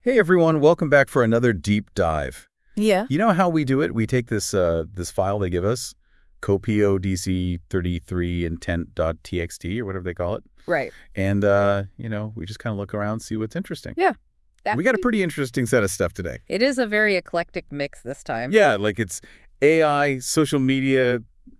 Hey everyone, welcome back for another deep dive. Yeah. You know how we do it? We take this file they give us, copio.dc33 intent.txt or whatever they call it, Right. and we just kind of look around, see what's interesting. Yeah. We got a pretty interesting set of stuff today. It is a very eclectic mix this time. Yeah, like it's AI, social media,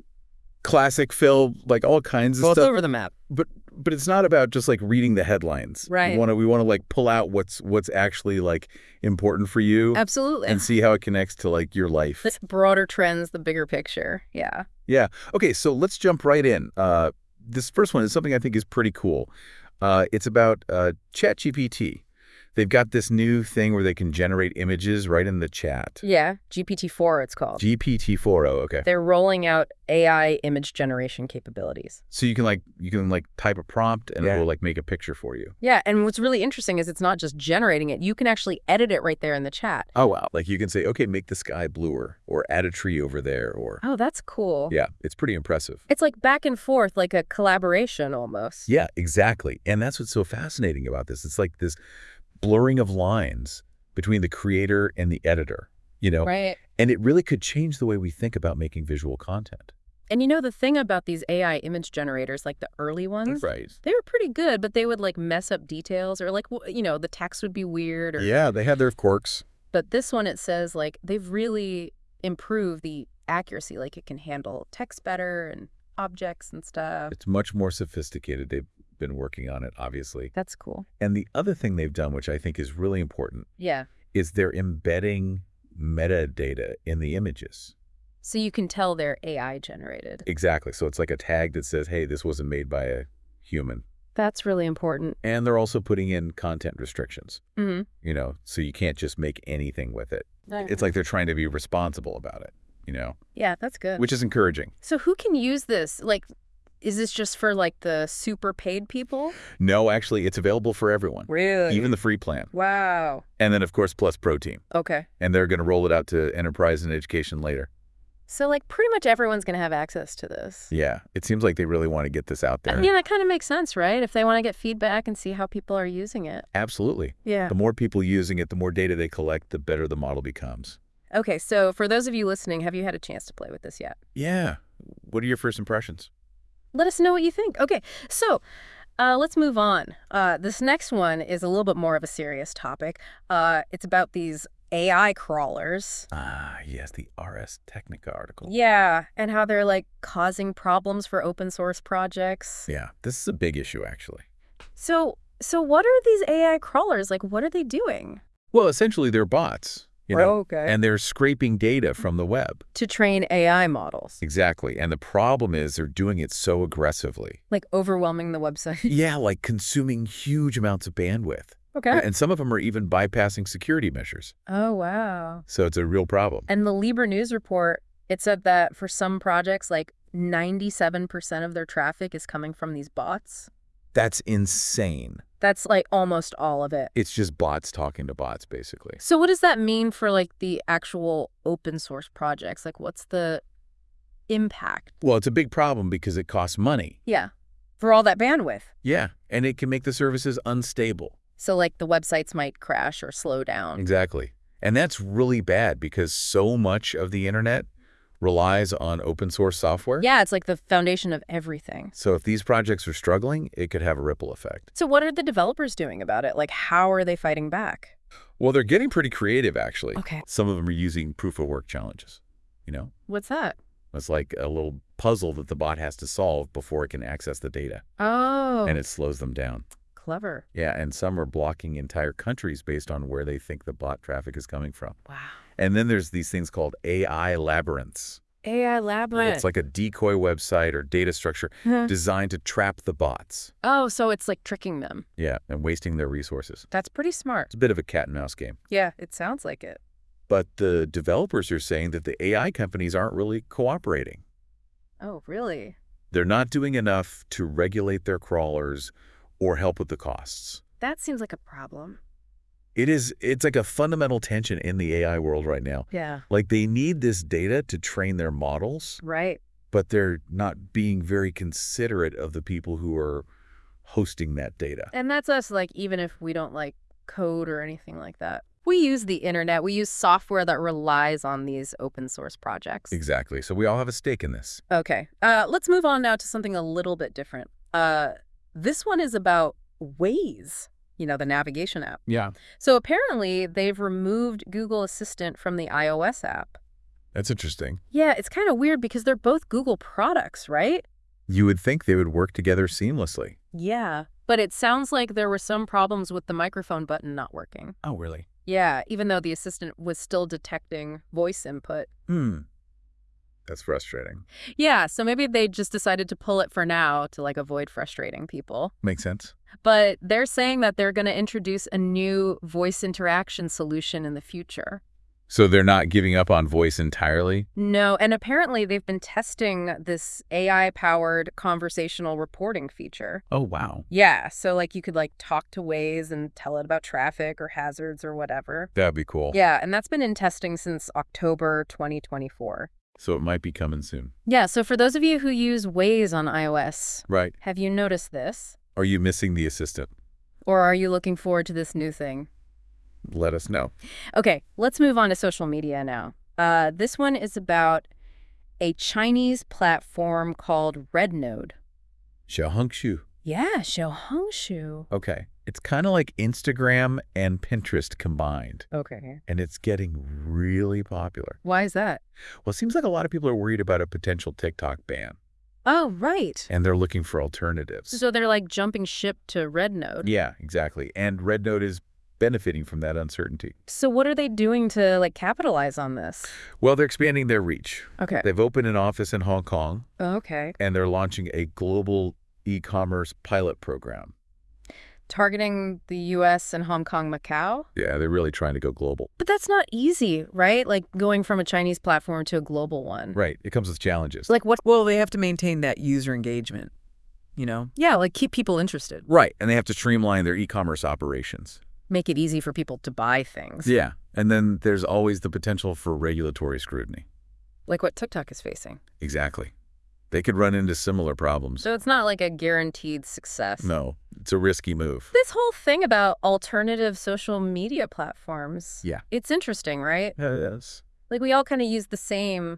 classic film, like all kinds of Well, it's stuff. over the map. But it's not about just like reading the headlines. Right. We want to like pull out what's actually like important for you. Absolutely. And see how it connects to like your life. The broader trends, the bigger picture. Yeah. Yeah. Okay, so let's jump right in. This first one is something I think is pretty cool. It's about ChatGPT. They've got this new thing where they can generate images right in the chat. Yeah. GPT-4 it's called. GPT-4, oh, okay. They're rolling out AI image generation capabilities. So you can type a prompt and it will like make a picture for you. Yeah, and what's really interesting is it's not just generating it. You can actually edit it right there in the chat. Oh, wow. Like you can say, okay, make the sky bluer or add a tree over there or... Oh, that's cool. Yeah, it's pretty impressive. It's like back and forth, like a collaboration almost. Yeah, exactly. And that's what's so fascinating about this. It's like this blurring of lines between the creator and the editor, Right. And it really could change the way we think about making visual content. And the thing about these AI image generators, like the early ones, Right. they were pretty good, but they would like mess up details or like, the text would be weird. Yeah, they had their quirks. But this one, it says like they've really improved the accuracy. Like it can handle text better and objects and stuff. It's much more sophisticated. They've been working on it, obviously. That's cool. And the other thing they've done, which I think is really important, Yeah. is they're embedding metadata in the images. So you can tell they're AI generated. Exactly. So it's like a tag that says, hey, this wasn't made by a human. That's really important. And they're also putting in content restrictions, Mm-hmm. So you can't just make anything with it. Right. It's like they're trying to be responsible about it, Yeah, that's good. which is encouraging. So who can use this? Like, is this just for like the super paid people? No, actually, it's available for everyone. Really? Even the free plan. Wow. And then, of course, Plus Pro Team. Okay. And they're going to roll it out to enterprise and education later. So like pretty much everyone's going to have access to this. Yeah, it seems like they really want to get this out there. Yeah, that kind of makes sense, right? If they want to get feedback and see how people are using it. Absolutely. Yeah. The more people using it, the more data they collect, the better the model becomes. Okay, so for those of you listening, have you had a chance to play with this yet? Yeah. What are your first impressions? Let us know what you think. Okay, so let's move on. This next one is a little bit more of a serious topic. It's about these AI crawlers. Ah, yes, the Ars Technica article. Yeah, and how they're like causing problems for open source projects. Yeah, this is a big issue, actually. So what are these AI crawlers? Like, what are they doing? Well, essentially, they're bots. Okay. And they're scraping data from the web. To train AI models. Exactly. And the problem is they're doing it so aggressively. Like overwhelming the website. Yeah, like consuming huge amounts of bandwidth. Okay. And some of them are even bypassing security measures. Oh, wow. So it's a real problem. And the Libra News report, it said that for some projects, like 97% of their traffic is coming from these bots. That's insane. That's like almost all of it. It's just bots talking to bots, basically. So what does that mean for like the actual open source projects? Like what's the impact? Well, it's a big problem because it costs money. Yeah. For all that bandwidth. Yeah, and it can make the services unstable. So like the websites might crash or slow down. Exactly. And that's really bad because so much of the internet relies on open source software. Yeah, it's like the foundation of everything. So if these projects are struggling, it could have a ripple effect. So what are the developers doing about it? Like how are they fighting back? Well, they're getting pretty creative, actually. Okay. Some of them are using proof of work challenges, What's that? It's like a little puzzle that the bot has to solve before it can access the data. Oh. And it slows them down. Clever. Yeah, and some are blocking entire countries based on where they think the bot traffic is coming from. Wow. And then there's these things called AI labyrinths. AI labyrinth. It's like a decoy website or data structure designed to trap the bots. Oh, so it's like tricking them. Yeah, and wasting their resources. That's pretty smart. It's a bit of a cat and mouse game. Yeah, it sounds like it. But the developers are saying that the AI companies aren't really cooperating. Oh, really? They're not doing enough to regulate their crawlers or help with the costs. That seems like a problem. It's like a fundamental tension in the AI world right now. Yeah. Like they need this data to train their models, Right. but they're not being very considerate of the people who are hosting that data. And that's us, like, even if we don't like code or anything like that. We use the internet. We use software that relies on these open source projects. Exactly. So we all have a stake in this. Okay. Let's move on now to something a little bit different. This one is about Waze, the navigation app. Yeah. So apparently they've removed Google Assistant from the iOS app. That's interesting. Yeah, it's kind of weird because they're both Google products, right? You would think they would work together seamlessly. Yeah, but it sounds like there were some problems with the microphone button not working. Oh, really? Yeah, even though the assistant was still detecting voice input. That's frustrating. Yeah, so maybe they just decided to pull it for now to avoid frustrating people. Makes sense. But they're saying that they're going to introduce a new voice interaction solution in the future. So they're not giving up on voice entirely? No, and apparently they've been testing this AI-powered conversational reporting feature. Oh, wow. Yeah, so you could talk to Waze and tell it about traffic or hazards or whatever. That'd be cool. Yeah, and that's been in testing since October 2024. So it might be coming soon. Yeah, so for those of you who use Waze on iOS, Right. have you noticed this? Are you missing the assistant? Or are you looking forward to this new thing? Let us know. Okay, let's move on to social media now. This one is about a Chinese platform called RedNode. Xiaohongshu. Yeah, Xiaohongshu. Okay. It's kind of like Instagram and Pinterest combined. Okay. And it's getting really popular. Why is that? Well, it seems like a lot of people are worried about a potential TikTok ban. Oh, right. And they're looking for alternatives. So they're jumping ship to RedNode. Yeah, exactly. And RedNode is benefiting from that uncertainty. So what are they doing to capitalize on this? Well, they're expanding their reach. Okay. They've opened an office in Hong Kong. Okay. And they're launching a global e-commerce pilot program. Targeting the U.S. and Hong Kong, Macau? Yeah, they're really trying to go global. But that's not easy, right? Going from a Chinese platform to a global one. Right. It comes with challenges. What? Well, they have to maintain that user engagement, Yeah, keep people interested. Right. And they have to streamline their e-commerce operations. Make it easy for people to buy things. Yeah. And then there's always the potential for regulatory scrutiny. Like what TikTok is facing. Exactly. They could run into similar problems. So it's not a guaranteed success. No, it's a risky move. This whole thing about alternative social media platforms. Yeah. It's interesting, right? Yes. We all kind of use the same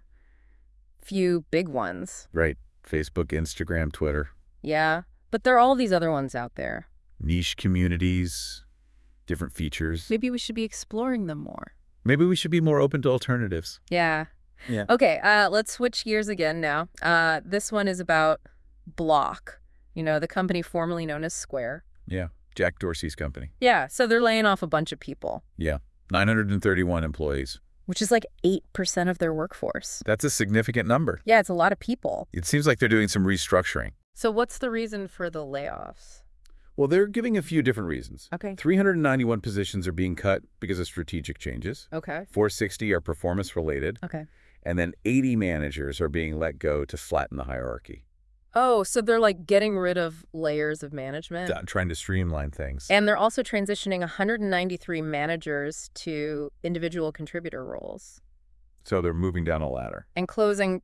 few big ones. Right. Facebook, Instagram, Twitter. Yeah. But there are all these other ones out there. Niche communities, different features. Maybe we should be exploring them more. Maybe we should be more open to alternatives. Yeah. Yeah. Okay, let's switch gears again now. This one is about Block, the company formerly known as Square. Yeah. Jack Dorsey's company. Yeah, so they're laying off a bunch of people. Yeah. 931 employees. Which is 8% of their workforce. That's a significant number. Yeah, it's a lot of people. It seems like they're doing some restructuring. So what's the reason for the layoffs? Well, they're giving a few different reasons. Okay. 391 positions are being cut because of strategic changes. Okay. 460 are performance-related. Okay. And then 80 managers are being let go to flatten the hierarchy. Oh, so they're getting rid of layers of management? Trying to streamline things. And they're also transitioning 193 managers to individual contributor roles. So they're moving down a ladder. And closing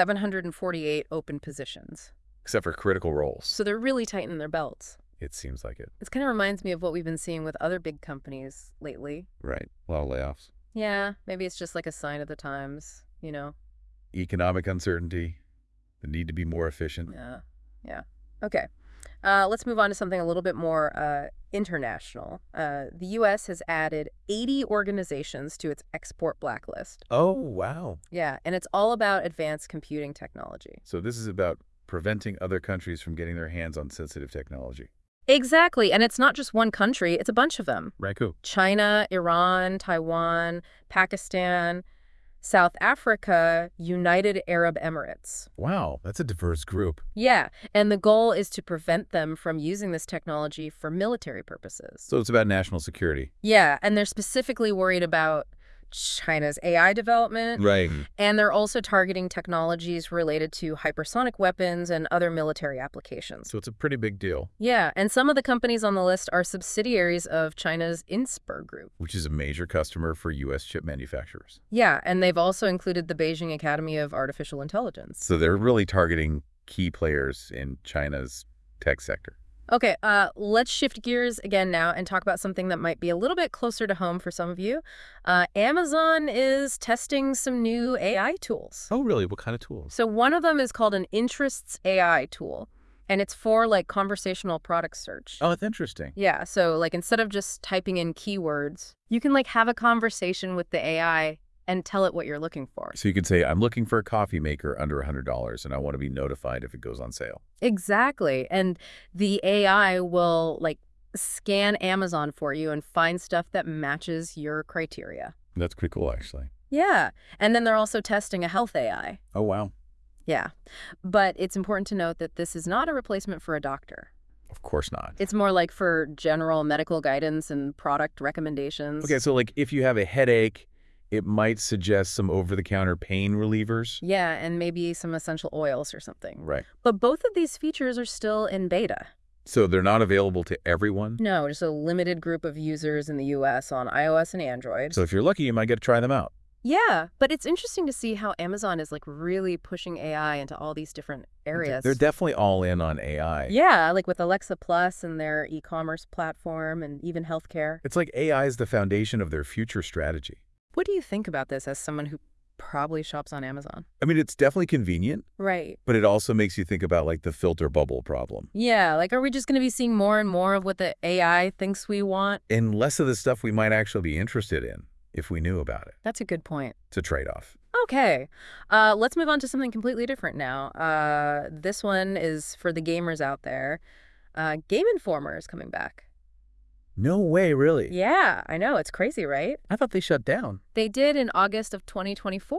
748 open positions. Except for critical roles. So they're really tightening their belts. It seems like it. This kind of reminds me of what we've been seeing with other big companies lately. Right. A lot of layoffs. Yeah, maybe it's just a sign of the times, Economic uncertainty. The need to be more efficient. Yeah. Okay. Let's move on to something a little bit more international. The U.S. has added 80 organizations to its export blacklist. Oh, wow. Yeah, and it's all about advanced computing technology. So this is about preventing other countries from getting their hands on sensitive technology. Exactly, and it's not just one country, it's a bunch of them. Right, cool. China, Iran, Taiwan, Pakistan, South Africa, United Arab Emirates. Wow, that's a diverse group. Yeah, and the goal is to prevent them from using this technology for military purposes. So it's about national security. Yeah, and they're specifically worried about China's AI development. Right. And they're also targeting technologies related to hypersonic weapons and other military applications. So it's a pretty big deal. Yeah, and some of the companies on the list are subsidiaries of China's Inspur Group. Which is a major customer for U.S. chip manufacturers. Yeah, and they've also included the Beijing Academy of Artificial Intelligence. So they're really targeting key players in China's tech sector. Okay, let's shift gears again now and talk about something that might be a little bit closer to home for some of you. Amazon is testing some new AI tools. Oh, really? What kind of tools? So one of them is called an Interests AI tool, and it's for like conversational product search. Oh, it's interesting. Yeah, so like instead of just typing in keywords, you can like have a conversation with the AI and tell it what you're looking for. So you could say, I'm looking for a coffee maker under $100, and I want to be notified if it goes on sale. Exactly. And the AI will like scan Amazon for you and find stuff that matches your criteria. That's pretty cool, actually. Yeah. And then they're also testing a health AI. Oh, wow. Yeah. But it's important to note that this is not a replacement for a doctor. Of course not. It's more like for general medical guidance and product recommendations. Okay, so like if you have a headache, it might suggest some over-the-counter pain relievers. Yeah, and maybe some essential oils or something. Right. But both of these features are still in beta. So they're not available to everyone? No, just a limited group of users in the US on iOS and Android. So if you're lucky, you might get to try them out. Yeah, but it's interesting to see how Amazon is like really pushing AI into all these different areas. They're definitely all in on AI. Yeah, like with Alexa Plus and their e-commerce platform and even healthcare. It's like AI is the foundation of their future strategy. What do you think about this as someone who probably shops on Amazon? I mean, it's definitely convenient, Right. but it also makes you think about like the filter bubble problem. Yeah, like are we just going to be seeing more and more of what the AI thinks we want? And less of the stuff we might actually be interested in if we knew about it. That's a good point. It's a trade-off. Okay, let's move on to something completely different now. This one is for the gamers out there. Game Informer is coming back. No way, really? Yeah, I know. It's crazy, right? I thought they shut down. They did in August of 2024.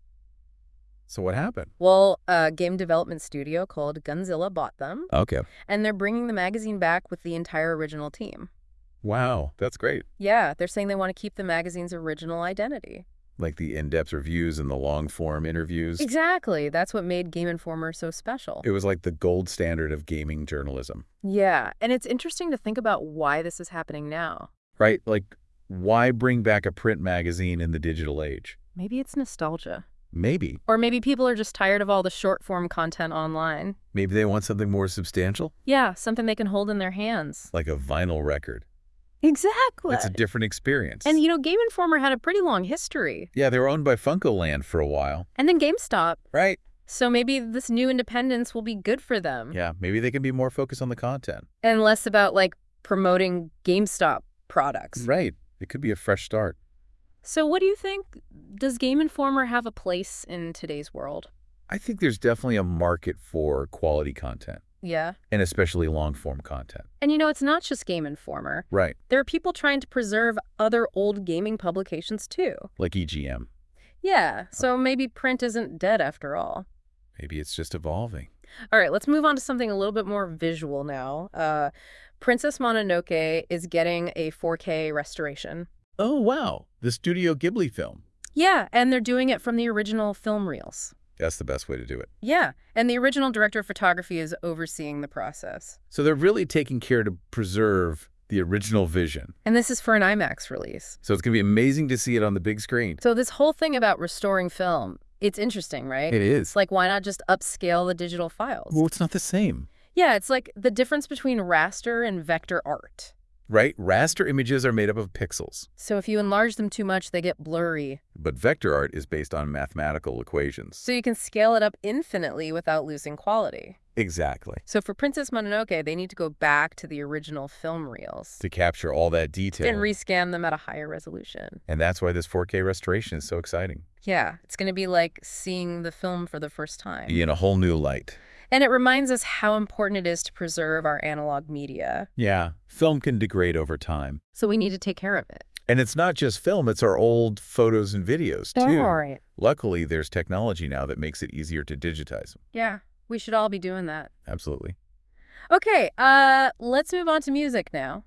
So what happened? Well, a game development studio called Gunzilla bought them, Okay. and they're bringing the magazine back with the entire original team. Wow, that's great. Yeah, they're saying they want to keep the magazine's original identity. Like the in-depth reviews and the long-form interviews. Exactly. That's what made Game Informer so special. It was like the gold standard of gaming journalism. Yeah, and it's interesting to think about why this is happening now. Right? Like, why bring back a print magazine in the digital age? Maybe it's nostalgia. Maybe. Or maybe people are just tired of all the short-form content online. Maybe they want something more substantial? Yeah, something they can hold in their hands. Like a vinyl record. Exactly. That's a different experience. And, you know, Game Informer had a pretty long history. Yeah, they were owned by Funkoland for a while. And then GameStop. Right. So maybe this new independence will be good for them. Yeah, maybe they can be more focused on the content. And less about, like, promoting GameStop products. Right. It could be a fresh start. So what do you think? Does Game Informer have a place in today's world? I think there's definitely a market for quality content, Yeah. and especially long-form content. And, you know, it's not just Game Informer. Right. There are people trying to preserve other old gaming publications, too. Like EGM. Yeah, so maybe print isn't dead after all. Maybe it's just evolving. All right, let's move on to something a little bit more visual now. Princess Mononoke is getting a 4K restoration. Oh, wow. The Studio Ghibli film. Yeah, and they're doing it from the original film reels. That's the best way to do it. Yeah, and the original director of photography is overseeing the process. So they're really taking care to preserve the original vision. And this is for an IMAX release. So it's going to be amazing to see it on the big screen. So this whole thing about restoring film, it's interesting, right? It is. It's like, why not just upscale the digital files? Well, it's not the same. Yeah, it's like the difference between raster and vector art. Right? Raster images are made up of pixels, So if you enlarge them too much, they get blurry. but vector art is based on mathematical equations. So you can scale it up infinitely without losing quality. Exactly. So for Princess Mononoke, they need to go back to the original film reels To capture all that detail. and rescan them at a higher resolution. And that's why this 4K restoration is so exciting. Yeah, it's going to be like seeing the film for the first time. In a whole new light. And it reminds us how important it is to preserve our analog media. Yeah, film can degrade over time. So we need to take care of it. And it's not just film, it's our old photos and videos, too. All right. Luckily, there's technology now that makes it easier to digitize them. Yeah, we should all be doing that. Absolutely. Okay, let's move on to music now.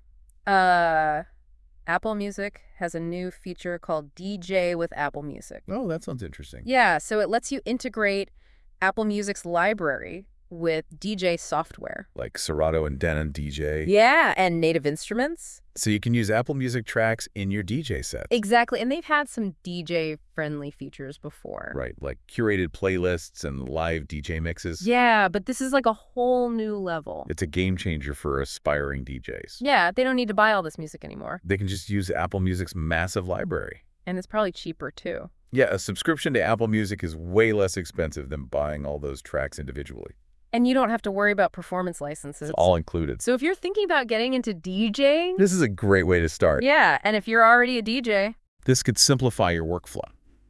Apple Music has a new feature called DJ with Apple Music. Oh, that sounds interesting. Yeah, so it lets you integrate Apple Music's library with DJ software. Like Serato and Denon DJ. Yeah, and native instruments. So you can use Apple Music tracks in your DJ sets. Exactly, and they've had some DJ-friendly features before. Right, like curated playlists and live DJ mixes. Yeah, but this is like a whole new level. It's a game changer for aspiring DJs. Yeah, they don't need to buy all this music anymore. They can just use Apple Music's massive library. And it's probably cheaper, too. Yeah, a subscription to Apple Music is way less expensive than buying all those tracks individually. And you don't have to worry about performance licenses. It's all included. So if you're thinking about getting into DJing... This is a great way to start. Yeah, and if you're already a DJ... This could simplify your workflow.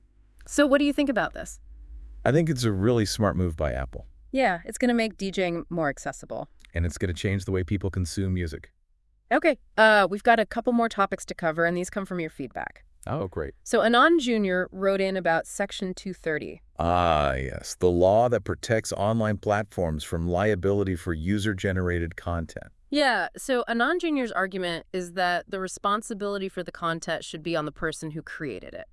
So what do you think about this? I think it's a really smart move by Apple. Yeah, it's going to make DJing more accessible. And it's going to change the way people consume music. Okay, we've got a couple more topics to cover, and these come from your feedback. Oh, great. So Anand Jr. wrote in about Section 230. Ah, yes. The law that protects online platforms from liability for user-generated content. Yeah, so Anand Jr.'s argument is that the responsibility for the content should be on the person who created it.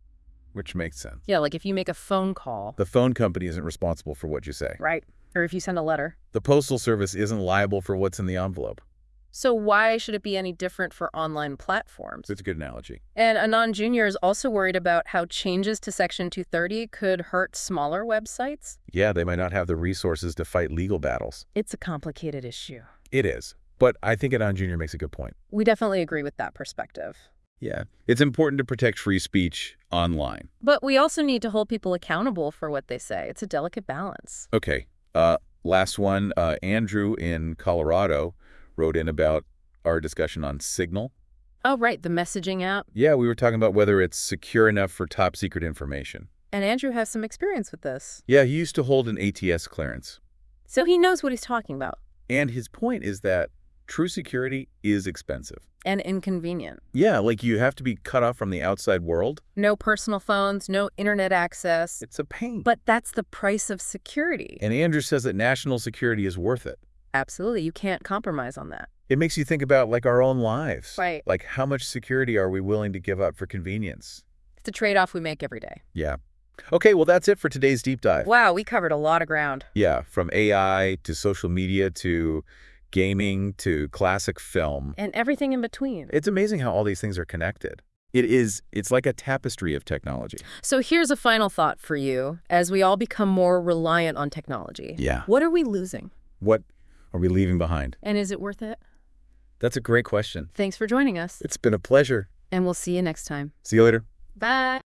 Which makes sense. Yeah, like if you make a phone call. The phone company isn't responsible for what you say. Right. Or if you send a letter. The Postal Service isn't liable for what's in the envelope. So why should it be any different for online platforms? It's a good analogy. And Anand Jr. is also worried about how changes to Section 230 could hurt smaller websites. Yeah, they might not have the resources to fight legal battles. It's a complicated issue. It is. But I think Anand Jr. makes a good point. We definitely agree with that perspective. Yeah. It's important to protect free speech online. But we also need to hold people accountable for what they say. It's a delicate balance. Okay. Last one, Andrew in Colorado wrote in about our discussion on Signal. Oh, right, the messaging app. Yeah, we were talking about whether it's secure enough for top secret information. And Andrew has some experience with this. Yeah, he used to hold an ATS clearance. So he knows what he's talking about. And his point is that true security is expensive. And inconvenient. Yeah, like you have to be cut off from the outside world. No personal phones, no internet access. It's a pain. But that's the price of security. And Andrew says that national security is worth it. Absolutely. You can't compromise on that. It makes you think about like our own lives. Right. Like how much security are we willing to give up for convenience? It's a trade-off we make every day. Yeah. Okay, well, that's it for today's deep dive. Wow, we covered a lot of ground. Yeah, from AI to social media to gaming to classic film. And everything in between. It's amazing how all these things are connected. It's like a tapestry of technology. So here's a final thought for you as we all become more reliant on technology. Yeah. What are we losing? What are we leaving behind? And is it worth it? That's a great question. Thanks for joining us. It's been a pleasure. And we'll see you next time. See you later. Bye.